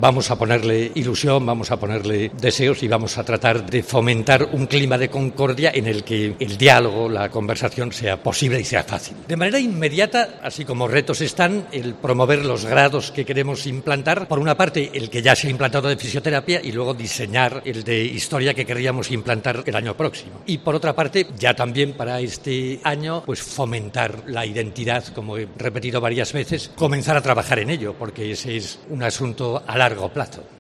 Vamos a ponerle ilusión, vamos a ponerle deseos y vamos a tratar de fomentar un clima de concordia en el que el diálogo, la conversación sea posible y sea fácil. De manera inmediata, así como retos están, el promover los grados que queremos implantar. Por una parte, el que ya se ha implantado de fisioterapia y luego diseñar el de historia que querríamos implantar el año próximo. Y por otra parte, ya también para este año, pues fomentar la identidad, como he repetido varias veces, comenzar a trabajar en ello, porque ese es un asunto a largo plazo.